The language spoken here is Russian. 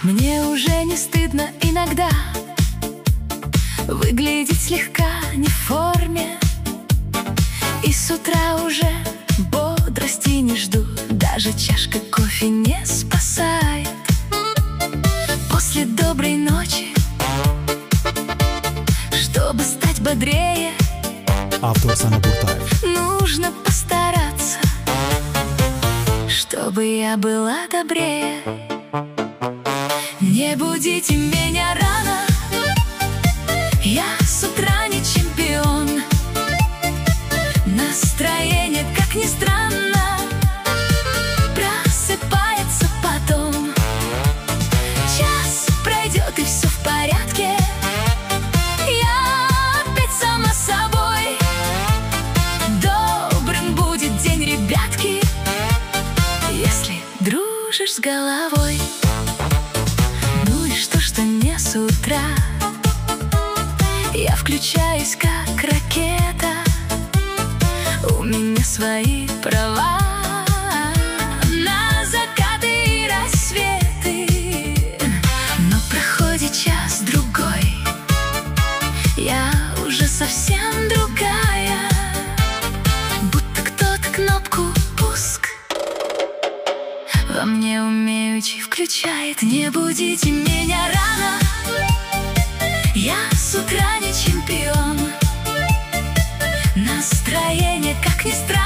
Мне уже не стыдно иногда выглядеть слегка не в форме. И с утра уже бодрости не жду, даже чашка кофе не спасает. После доброй ночи, чтобы стать бодрее, Автор Саня Буртаев. нужно постараться, чтобы я была добрее. Не будите меня рано, я с утра не чемпион. Настроение, как ни странно, просыпается потом. Час пройдет и все в порядке, я опять сама собой. Добрым будет день, ребятки, если дружишь с головой. Ну и что не с утра я включаюсь как ракета, у меня свои права на закаты и рассветы. Но проходит час-другой, я уже совсем другая, будто кто-то кнопку «пуск» во мне умеючи включает. Не будите меня рано, я с утра не чемпион. Настроение, как ни странно,